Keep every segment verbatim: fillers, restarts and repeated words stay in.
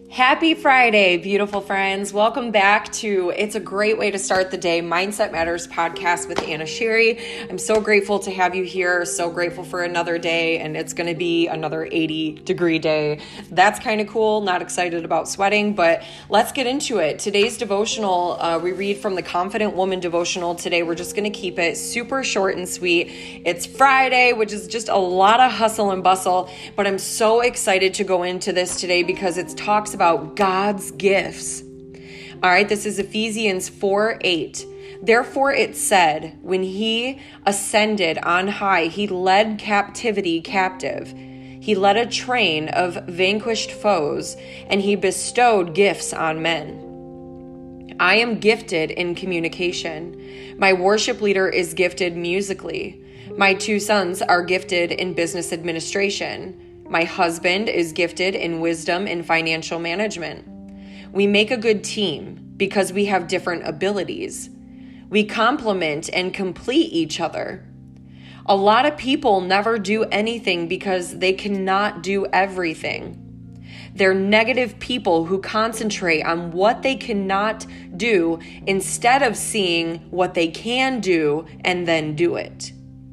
Happy Friday, beautiful friends. Welcome back to It's a Great Way to Start the Day, Mindset Matters podcast with Anna Sherry. I'm so grateful to have you here, so grateful for another day, and it's going to be another eighty degree day. That's kind of cool, not excited about sweating, but let's get into it. Today's devotional, uh, we read from the Confident Woman devotional today. We're just going to keep it super short and sweet. It's Friday, which is just a lot of hustle and bustle, but I'm so excited to go into this today because it talks about God's gifts. All right, this is Ephesians four eight. Therefore it said, when he ascended on high, he led captivity captive. He led a train of vanquished foes, and he bestowed gifts on men. I am gifted in communication. My worship leader is gifted musically. My two sons are gifted in business administration. My husband is gifted in wisdom and financial management. We make a good team because we have different abilities. We complement and complete each other. A lot of people never do anything because they cannot do everything. They're negative people who concentrate on what they cannot do instead of seeing what they can do and then do it.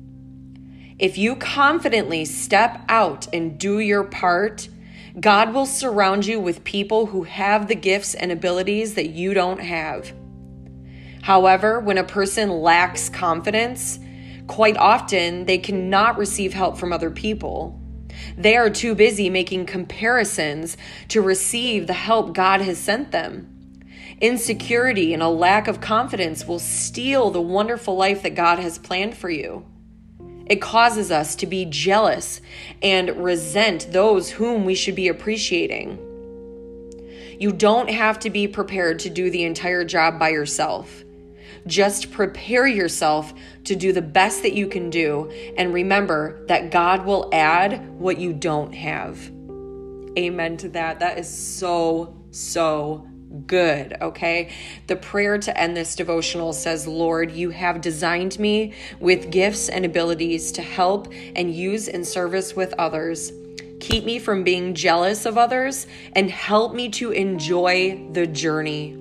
If you confidently step out and do your part, God will surround you with people who have the gifts and abilities that you don't have. However, when a person lacks confidence, quite often they cannot receive help from other people. They are too busy making comparisons to receive the help God has sent them. Insecurity and a lack of confidence will steal the wonderful life that God has planned for you. It causes us to be jealous and resent those whom we should be appreciating. You don't have to be prepared to do the entire job by yourself. Just prepare yourself to do the best that you can do, and remember that God will add what you don't have. Amen to that. That is so, so good, okay? The prayer to end this devotional says, Lord, you have designed me with gifts and abilities to help and use in service with others. Keep me from being jealous of others and help me to enjoy the journey.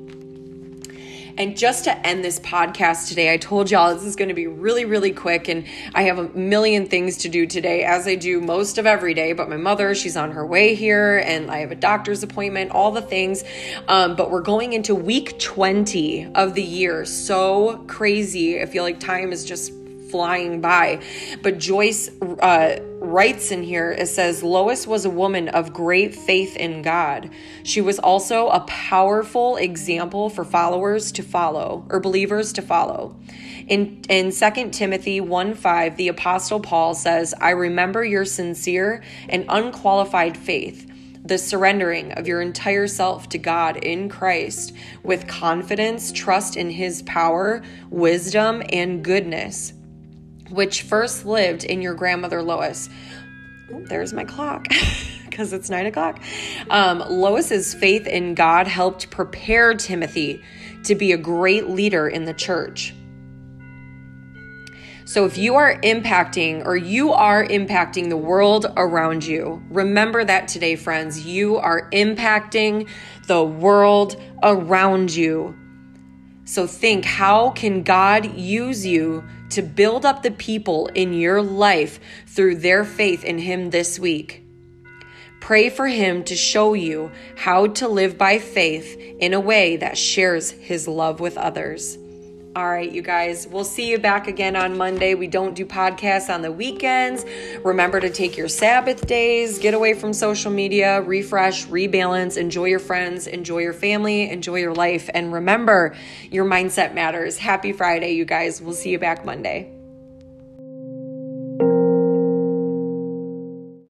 And just to end this podcast today, I told y'all this is going to be really, really quick, and I have a million things to do today, as I do most of every day, but my mother, she's on her way here, and I have a doctor's appointment, all the things, um, but we're going into week twenty of the year. So crazy. I feel like time is just flying by. But Joyce uh, writes in here, it says, Lois was a woman of great faith in God. She was also a powerful example for followers to follow, or believers to follow. In, in Second Timothy one five, the Apostle Paul says, I remember your sincere and unqualified faith, the surrendering of your entire self to God in Christ with confidence, trust in his power, wisdom, and goodness, which first lived in your grandmother Lois. Oh, there's my clock because it's nine o'clock. Um, Lois's faith in God helped prepare Timothy to be a great leader in the church. So if you are impacting or you are impacting the world around you, remember that today, friends. You are impacting the world around you. So think, how can God use you to build up the people in your life through their faith in him this week? Pray for him to show you how to live by faith in a way that shares his love with others. All right, you guys, we'll see you back again on Monday. We don't do podcasts on the weekends. Remember to take your Sabbath days, get away from social media, refresh, rebalance, enjoy your friends, enjoy your family, enjoy your life. And remember, your mindset matters. Happy Friday, you guys. We'll see you back Monday.